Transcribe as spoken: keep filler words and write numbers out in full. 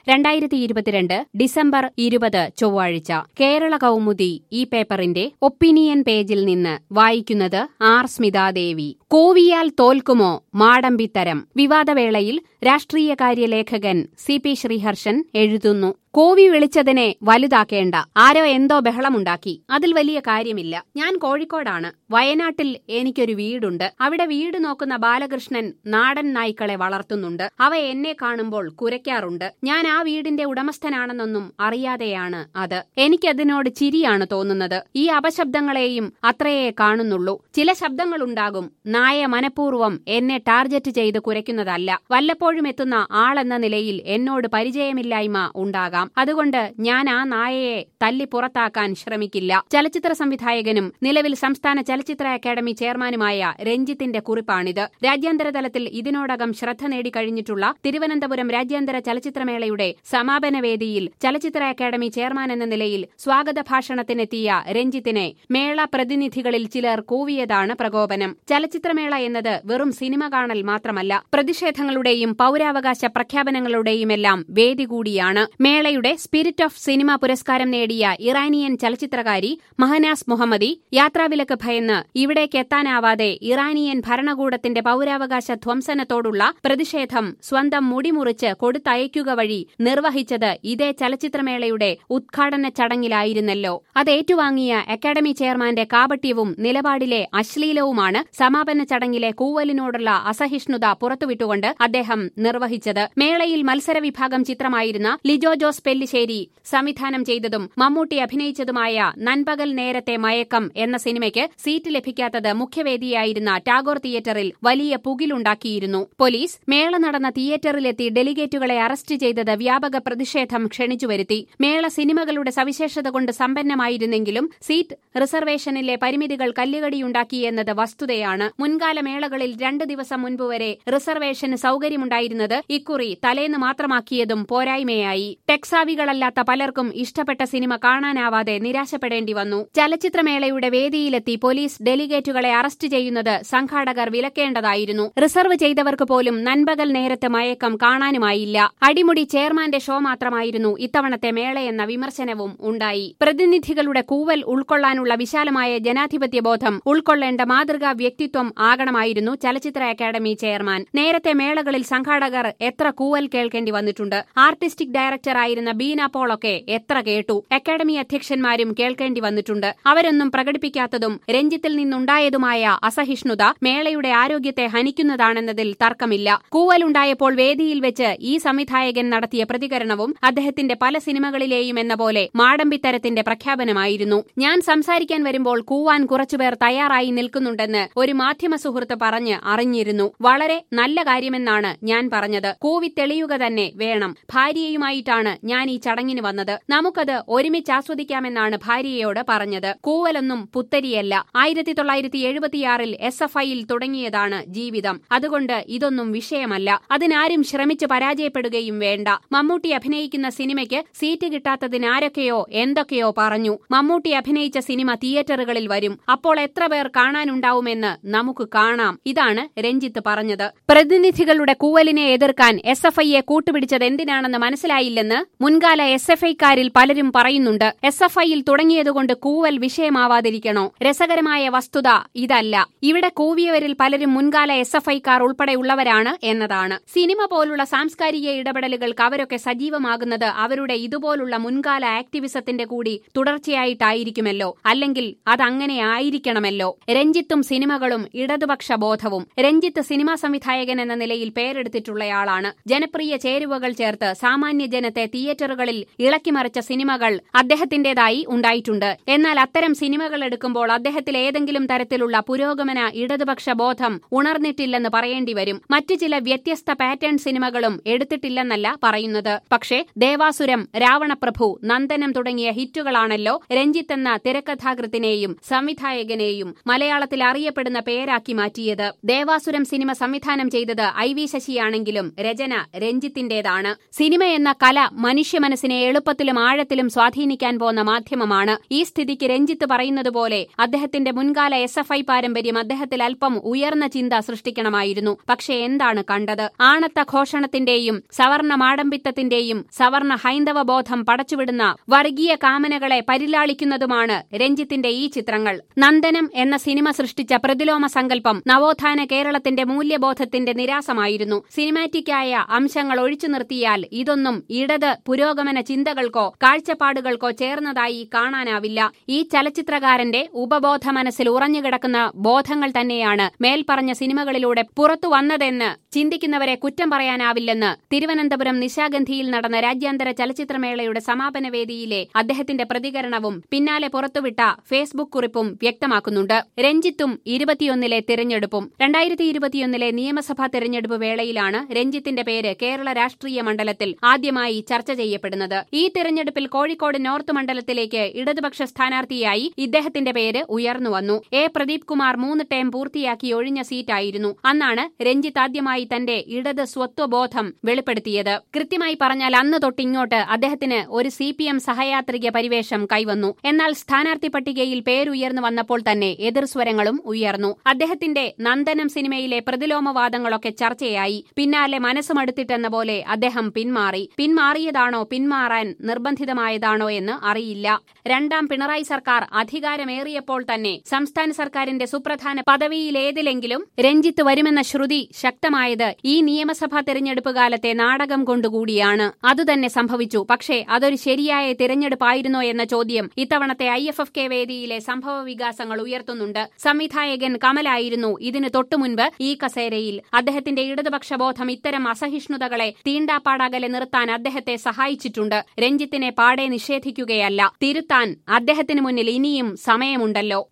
രണ്ടായിരത്തി ഇരുപത്തിരണ്ട് ഡിസംബർ ഇരുപത് ചൊവ്വാഴ്ച കേരള കൗമുദി ഈ പേപ്പറിന്റെ ഒപ്പീനിയൻ പേജിൽ നിന്ന് വായിക്കുന്നത് ആർ സ്മിതാദേവി. കോവിയാൽ തോൽക്കുമോ മാടമ്പിത്തരം? വിവാദവേളയിൽ രാഷ്ട്രീയകാര്യ ലേഖകൻ സി പി ശ്രീഹർഷൻ എഴുതുന്നു. കോവി വിളിച്ചതിനെ വലുതാക്കേണ്ട. ആരോ എന്തോ ബഹളമുണ്ടാക്കി. അതിൽ വലിയ കാര്യമില്ല. ഞാൻ കോഴിക്കോടാണ്. വയനാട്ടിൽ എനിക്കൊരു വീടുണ്ട്. അവിടെ വീട് നോക്കുന്ന ബാലകൃഷ്ണൻ നാടൻ നായ്ക്കളെ വളർത്തുന്നുണ്ട്. അവ എന്നെ കാണുമ്പോൾ കുരയ്ക്കാറുണ്ട്. ഞാൻ ആ വീടിന്റെ ഉടമസ്ഥനാണെന്നൊന്നും അറിയാതെയാണ് അത്. എനിക്കതിനോട് ചിരിയാണ് തോന്നുന്നത്. ഈ അപശബ്ദങ്ങളെയും അത്രയേ കാണുന്നുള്ളൂ. ചില ശബ്ദങ്ങളുണ്ടാകും. നായ മനഃപൂർവ്വം എന്നെ ടാർഗറ്റ് ചെയ്ത് കുരയ്ക്കുന്നതല്ല. വല്ലപ്പോഴും എത്തുന്ന ആളെന്ന നിലയിൽ എന്നോട് പരിചയമില്ലായ്മ ഉണ്ടാകാം. അതുകൊണ്ട് ഞാൻ ആ നായയെ തല്ലി പുറത്താക്കാൻ ശ്രമിക്കില്ല. ചലച്ചിത്ര സംവിധായകനും നിലവിൽ സംസ്ഥാന ചലച്ചിത്ര അക്കാദമി ചെയർമാനുമായ രഞ്ജിത്തിന്റെ കുറിപ്പാണിത്. രാജ്യാന്തര തലത്തിൽ ഇതിനോടകം ശ്രദ്ധ നേടിക്കഴിഞ്ഞിട്ടുള്ള തിരുവനന്തപുരം രാജ്യാന്തര ചലച്ചിത്രമേളയുടെ സമാപന വേദിയിൽ ചലച്ചിത്ര അക്കാദമി ചെയർമാൻ എന്ന നിലയിൽ സ്വാഗത ഭാഷണത്തിനെത്തിയ രഞ്ജിത്തിനെ മേള പ്രതിനിധികളിൽ ചിലർ കൂവിയതാണ് പ്രകോപനം. ചലച്ചിത്രമേള എന്നത് വെറും സിനിമ കാണൽ മാത്രമല്ല, പ്രതിഷേധങ്ങളുടെയും പൌരാവകാശ പ്രഖ്യാപനങ്ങളുടെയുമെല്ലാം വേദി കൂടിയാണ്. മേളയുടെ സ്പിരിറ്റ് ഓഫ് സിനിമ പുരസ്കാരം നേടിയ ഇറാനിയൻ ചലച്ചിത്രകാരി മഹനാസ് മുഹമ്മദി യാത്രാവിലക്ക് ഭയന്ന് ഇവിടേക്ക് എത്താനാവാതെ ഇറാനിയൻ ഭരണകൂടത്തിന്റെ പൌരാവകാശ ധ്വംസനത്തോടുള്ള പ്രതിഷേധം സ്വന്തം മുടിമുറിച്ച് കൊടുത്തയക്കുക വഴി നിർവഹിച്ചത് ഇതേ ചലച്ചിത്രമേളയുടെ ഉദ്ഘാടന ചടങ്ങിലായിരുന്നല്ലോ. അത് ഏറ്റുവാങ്ങിയ അക്കാദമി ചെയർമാന്റെ കാപട്യവും നിലപാടിലെ അശ്ലീലവുമാണ് സമാപന ചടങ്ങിലെ കൂവലിനോടുള്ള അസഹിഷ്ണുത പുറത്തുവിട്ടുകൊണ്ട് അദ്ദേഹം നിർവഹിച്ചത്. മേളയിൽ മത്സര വിഭാഗം ചിത്രമായിരുന്ന ലിജോ ജോസ് പെല്ലിശ്ശേരി സംവിധാനം ചെയ്തതും മമ്മൂട്ടി അഭിനയിച്ചതുമായ നൻപകൽ നേരത്തെ മയക്കം എന്ന സിനിമയ്ക്ക് സീറ്റ് ലഭിക്കാത്തത് മുഖ്യവേദിയായിരുന്ന ടാഗോർ തിയേറ്ററിൽ വലിയ പുകിലുണ്ടാക്കിയിരുന്നു. പോലീസ് മേള നടന്ന തിയേറ്ററിലെത്തി ഡെലിഗേറ്റുകളെ അറസ്റ്റ് ചെയ്തത് വ്യാപക പ്രതിഷേധം ക്ഷണിച്ചുവരുത്തി. മേള സിനിമകളുടെ സവിശേഷത കൊണ്ട് സമ്പന്നമായിരുന്നെങ്കിലും സീറ്റ് റിസർവേഷനിലെ പരിമിതികൾ കല്ലുകടിയുണ്ടാക്കിയെന്നത് വസ്തുതയാണ്. മുൻകാല മേളകളിൽ രണ്ടു ദിവസം മുൻപ് വരെ റിസർവേഷന് സൌകര്യമുണ്ടായിരുന്നത് ഇക്കുറി തലേന്ന് മാത്രമാക്കിയതും പോരായ്മയായി. ടെക്സാവികളല്ലാത്ത പലർക്കും ഇഷ്ടപ്പെട്ട സിനിമ കാണാനാവാതെ നിരാശപ്പെടേണ്ടി വന്നു. ചലച്ചിത്രമേളയുടെ വേദിയിലെത്തി പോലീസ് ഡെലിഗേറ്റുകളെ അറസ്റ്റ് ചെയ്യുന്നത് സംഘാടകർ വിലക്കേണ്ടതായിരുന്നു. റിസർവ് ചെയ്തവർക്ക് പോലും നൻപകൽ നേരത്തെ മയക്കം കാണാനുമായില്ല. അടിമുടി ചെയർമാന്റെ ഷോ മാത്രമായിരുന്നു ഇത്തവണത്തെ മേളയെന്ന വിമർശനവും ഉണ്ടായി. പ്രതിനിധികളുടെ കൂവൽ ഉൾക്കൊള്ളാനുള്ള വിശാലമായ ജനാധിപത്യ ബോധം ഉൾക്കൊള്ളേണ്ട മാതൃകാ വ്യക്തിത്വം ആകണമായിരുന്നു ചലച്ചിത്ര അക്കാദമി ചെയർമാൻ. നേരത്തെ മേളകളിൽ സംഘാടകർ എത്ര കൂവൽ കേൾക്കേണ്ടി വന്നിട്ടുണ്ട്. ആർട്ടിസ്റ്റിക് ഡയറക്ടറായിരുന്ന ബീന പോളൊക്കെ എത്ര കേട്ടു. അക്കാദമി അധ്യക്ഷന്മാരും കേൾക്കേണ്ടി വന്നിട്ടുണ്ട്. അവരൊന്നും പ്രകടിപ്പിക്കാത്തതും രഞ്ജിത്തിൽ നിന്നുണ്ടായതുമായ അസഹിഷ്ണുത മേളയുടെ ആരോഗ്യത്തെ ഹനിക്കുന്നതാണെന്നതിൽ തർക്കമില്ല. കൂവലുണ്ടായപ്പോൾ വേദിയിൽ വെച്ച് ഈ സംവിധായകൻ നടത്തിയ പ്രതികരണവും അദ്ദേഹത്തിന്റെ പല സിനിമകളിലെയും എന്ന പോലെ മാടമ്പിത്തരത്തിന്റെ പ്രഖ്യാപനമായിരുന്നു. ഞാൻ സംസാരിക്കാൻ വരുമ്പോൾ കൂവാൻ കുറച്ചുപേർ തയ്യാറായി നിൽക്കുന്നുണ്ടെന്ന് ഒരു മാധ്യമ സുഹൃത്ത് പറഞ്ഞ് അറിഞ്ഞിരുന്നു. വളരെ നല്ല കാര്യമെന്നാണ് ഞാൻ പറഞ്ഞത്. കൂവി തെളിയുക തന്നെ വേണം. ഭാര്യയുമായിട്ടാണ് ഞാൻ ഈ ചടങ്ങിന് വന്നത്. നമുക്കത് ഒരുമിച്ച് ആസ്വദിക്കാമെന്നാണ് ഭാര്യയോട് പറഞ്ഞത്. കൂവലൊന്നും പുത്തരിയല്ല. ആയിരത്തി തൊള്ളായിരത്തി എഴുപത്തിയാറിൽ എസ് എഫ് ഐയിൽ തുടങ്ങിയതാണ് ജീവിതം. അതുകൊണ്ട് ഇതൊന്നും വിഷയമല്ല. അതിനാരും ശ്രമിച്ച് പരാജയപ്പെടുകയും വേണ്ട. മമ്മൂട്ടി അഭിനയിക്കുന്ന സിനിമയ്ക്ക് സീറ്റ് കിട്ടാത്തതിനാരൊക്കെയോ എന്തൊക്കെയോ പറഞ്ഞു. മമ്മൂട്ടി അഭിനയിച്ച സിനിമ തിയേറ്ററുകളിൽ വരും. അപ്പോൾ എത്ര പേർ കാണാനുണ്ടാവുമെന്ന് നമുക്ക് കാണാം. ഇതാണ് രഞ്ജിത്ത് പറഞ്ഞത്. പ്രതിനിധികളുടെ കൂവലിനെ എതിർക്കാൻ എസ് എഫ് ഐയെ കൂട്ടുപിടിച്ചത് എന്തിനാണെന്ന് മനസ്സിലായില്ലെന്ന് മുൻകാല എസ് എഫ് ഐക്കാരിൽ പലരും പറയുന്നുണ്ട്. എസ് എഫ് ഐയിൽ തുടങ്ങിയതുകൊണ്ട് കൂവൽ വിഷയമാവാതിരിക്കണോ? രസകരമായ വസ്തുത ഇതല്ല. ഇവിടെ കൂവിയവരിൽ പലരും മുൻകാല എസ് എഫ് ഐക്കാർ ഉൾപ്പെടെയുള്ളവരാണ് എന്നതാണ്. സിനിമ പോലുള്ള സാംസ്കാരിക ഇടപെടലുകൾക്ക് അവരൊക്കെ സജീവമാകുന്നത് അവരുടെ ഇതുപോലുള്ള മുൻകാല ആക്ടിവിസത്തിന്റെ കൂടി തുടർച്ചയായിട്ടായിരിക്കുമല്ലോ. അല്ലെങ്കിൽ അതങ്ങനെ ആയിരിക്കണമല്ലോ. രഞ്ജിത്തും സിനിമകളും ഇടതുപക്ഷ ബോധവും. രഞ്ജിത്ത് സിനിമാ സംവിധായകൻ എന്ന നിലയിൽ പേരെടുത്തിട്ടുള്ളയാളാണ്. ജനപ്രിയ ചേരുവകൾ ചേർത്ത് സാമാന്യ ജനത്തെ തിയേറ്ററുകളിൽ ഇളക്കിമറിച്ച സിനിമകൾ അദ്ദേഹത്തിന്റേതായി ഉണ്ടായിട്ടുണ്ട്. എന്നാൽ അത്തരം സിനിമകൾ എടുക്കുമ്പോൾ അദ്ദേഹത്തിൽ ഏതെങ്കിലും തരത്തിലുള്ള പുരോഗമന ഇടതുപക്ഷ ബോധം ഉണർന്നിട്ടില്ലെന്ന് പറയേണ്ടി വരും. മറ്റു ചില വ്യത്യസ്ത പാറ്റേൺ സിനിമകളും എടുത്തിട്ടില്ലെന്നല്ല പറയുന്നത്. പക്ഷേ ദേവാസുരം, രാവണപ്രഭു, നന്ദനം തുടങ്ങിയ ഹിറ്റുകളാണല്ലോ രഞ്ജിത്ത് എന്ന തിരക്കഥാകൃത്തിനെയും സംവിധായകനെയും മലയാളത്തിൽ അറിയപ്പെടുന്ന പേരാക്കി മാറ്റിയത്. ദേവാസുരം സിനിമ സംവിധാനം ചെയ്തത് ഐ വി ശശിയാണെങ്കിലും രചന രഞ്ജിത്തിന്റേതാണ്. സിനിമ എന്ന കല മനുഷ്യ മനുഷ്യ മനസ്സിനെ എളുപ്പത്തിലും ആഴത്തിലും സ്വാധീനിക്കാൻ പോന്ന മാധ്യമമാണ്. ഈ സ്ഥിതിക്ക് രഞ്ജിത്ത് പറയുന്നതുപോലെ അദ്ദേഹത്തിന്റെ മുൻകാല എസ് എഫ് ഐ പാരമ്പര്യം അദ്ദേഹത്തിൽ അല്പം ഉയർന്ന ചിന്ത സൃഷ്ടിക്കണമായിരുന്നു. പക്ഷേ എന്താണ് കണ്ടത്? ആണത്ത ഘോഷണത്തിന്റെയും സവർണ മാടമ്പിത്തത്തിന്റെയും സവർണ ഹൈന്ദവ ബോധം പടച്ചുവിടുന്ന വർഗീയ കാമനകളെ പരിലാളിക്കുന്നതുമാണ് രഞ്ജിത്തിന്റെ ഈ ചിത്രങ്ങൾ. നന്ദനം എന്ന സിനിമ സൃഷ്ടിച്ച പ്രതിലോമ സങ്കല്പം നവോത്ഥാന കേരളത്തിന്റെ മൂല്യബോധത്തിന്റെ നിരാസമായിരുന്നു. സിനിമാറ്റിക്കായ അംശങ്ങൾ ഒഴിച്ചു നിർത്തിയാൽ ഇതൊന്നും ഇടത് പുരോഗമന ചിന്തകൾക്കോ കാഴ്ചപ്പാടുകൾക്കോ ചേർന്നതായി കാണാനാവില്ല. ഈ ചലച്ചിത്രകാരന്റെ ഉപബോധ മനസ്സിൽ ഉറഞ്ഞുകിടക്കുന്ന ബോധങ്ങൾ തന്നെയാണ് മേൽപ്പറഞ്ഞ സിനിമകളിലൂടെ പുറത്തു വന്നതെന്ന് ചിന്തിക്കുന്നവരെ കുറ്റം പറയാനാവില്ലെന്ന് തിരുവനന്തപുരം നിശാഗന്ധിയിൽ നടന്ന രാജ്യാന്തര ചലച്ചിത്രമേളയുടെ സമാപന വേദിയിലെ അദ്ദേഹത്തിന്റെ പ്രതികരണവും പിന്നാലെ പുറത്തുവിട്ട ഫേസ്ബുക്ക് കുറിപ്പും വ്യക്തമാക്കുന്നുണ്ട്. രഞ്ജിത്തും ഇരുപത്തിയൊന്നിലെ തിരഞ്ഞെടുപ്പും. രണ്ടായിരത്തി ഇരുപത്തിയൊന്നിലെ നിയമസഭാ തിരഞ്ഞെടുപ്പ് വേളയിലാണ് രഞ്ജിത്തിന്റെ പേര് കേരള രാഷ്ട്രീയ മണ്ഡലത്തിൽ ആദ്യമായി ചർച്ച ചെയ്യപ്പെടുന്നത്. ഈ തിരഞ്ഞെടുപ്പിൽ കോഴിക്കോട് നോർത്ത് മണ്ഡലത്തിലേക്ക് ഇടതുപക്ഷ സ്ഥാനാർത്ഥിയായി ഇദ്ദേഹത്തിന്റെ പേര് ഉയർന്നുവന്നു. എ പ്രദീപ് കുമാർ മൂന്ന് ടേം പൂർത്തിയാക്കി ഒഴിഞ്ഞ സീറ്റായിരുന്നു. അന്നാണ് രഞ്ജിത്ത് ആദ്യമായി തന്റെ ഇടത് സ്വത്വബോധം വെളിപ്പെടുത്തിയത്. കൃത്യമായി പറഞ്ഞാൽ അന്ന് തൊട്ടിങ്ങോട്ട് അദ്ദേഹത്തിന് ഒരു സി പി എം സഹയാത്രിക പരിവേഷം കൈവന്നു. എന്നാൽ സ്ഥാനാർത്ഥി പട്ടികയിൽ പേരുയർന്നു വന്നപ്പോൾ തന്നെ എതിർസ്വരങ്ങളും ഉയർന്നു. അദ്ദേഹത്തിന്റെ നന്ദനം സിനിമയിലെ പ്രതിലോമവാദങ്ങളൊക്കെ ചർച്ചയായി. പിന്നാലെ മനസ്സുമടുത്തിട്ടെന്ന പോലെ അദ്ദേഹം പിന്മാറി. പിന്മാറിയതാണോ പിന്മാറാൻ നിർബന്ധിതമായതാണോ എന്ന് അറിയില്ല. രണ്ടാം പിണറായി സർക്കാർ അധികാരമേറിയപ്പോൾ തന്നെ സംസ്ഥാന സർക്കാരിന്റെ സുപ്രധാന പദവിയിലേതിലെങ്കിലും രഞ്ജിത്ത് വരുമെന്ന ശ്രുതി ശക്തമായത് ഈ നിയമസഭാ തെരഞ്ഞെടുപ്പ് കാലത്തെ നാടകം കൊണ്ടുകൂടിയാണ്. അതുതന്നെ സംഭവിച്ചു. പക്ഷേ അതൊരു ശരിയായ തിരഞ്ഞെടുപ്പായിരുന്നോ എന്ന ചോദ്യം ഇത്തവണത്തെ ഐ എഫ് എഫ് കെ വേദിയിലെ സംഭവ വികാസങ്ങൾ ഉയർത്തുന്നുണ്ട്. സംവിധായകൻ കമലായിരുന്നു ഇതിനു തൊട്ടുമുൻപ് ഈ കസേരയിൽ. അദ്ദേഹത്തിന്റെ ഇടതുപക്ഷബോധം ഇത്തരം അസഹിഷ്ണുതകളെ തീണ്ടാപ്പാടകലെ നിർത്താൻ അദ്ദേഹത്തെ സഹായിച്ചിട്ടുണ്ട്. രഞ്ജിത്തിനെ പാടെ നിഷേധിക്കുകയല്ല, തിരുത്താൻ അദ്ദേഹത്തിന് മുന്നിൽ ഇനിയും സമയമുണ്ടല്ലോ.